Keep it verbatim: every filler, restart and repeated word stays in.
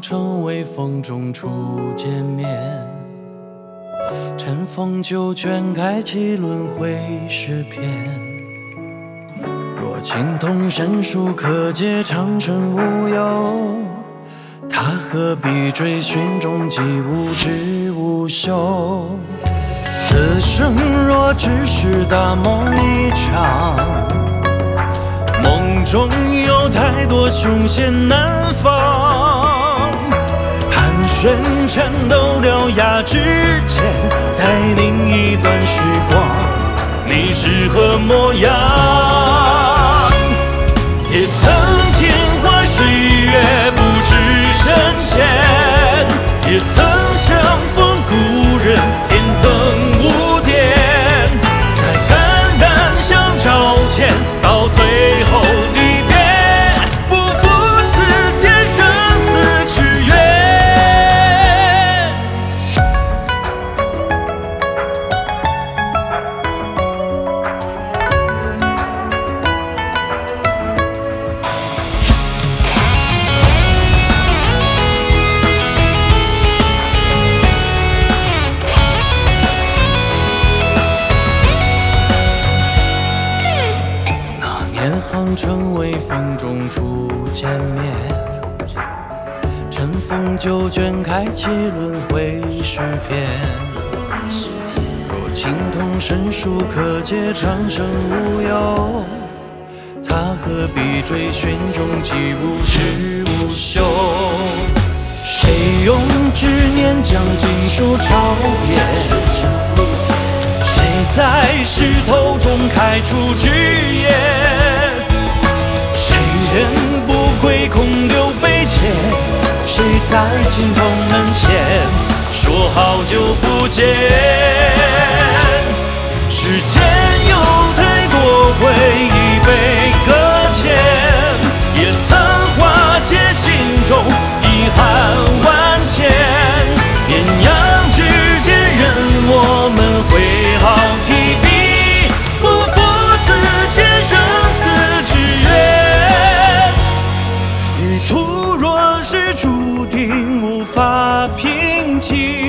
成为风中初见面，尘封就卷开其轮回诗篇。若情同身属，可解长生无忧，他何必追寻终极无知无休？此生若只是大梦一场，梦中有太多凶险难防，盘旋颤抖獠牙之间，在另一段时光，你是何模样？也曾见花水月不知深浅，也曾相逢故人天灯无电，在肝胆相照间，到最后离别，不负此间生死之约。航成为风中初见面，尘封就卷开其轮回诗篇。若情同身属，可解长生无忧，他何必追寻终极无知无休？谁用执念将经书抄遍？谁在石头中开出枝叶？人不归，空留悲切，谁在镜头门前说好久不见？时间有太多回忆被搁浅，也曾化解心中遗憾万千。绵阳之间，任我们挥毫提笔，不负此间生死之约。旅途若是注定无法平静，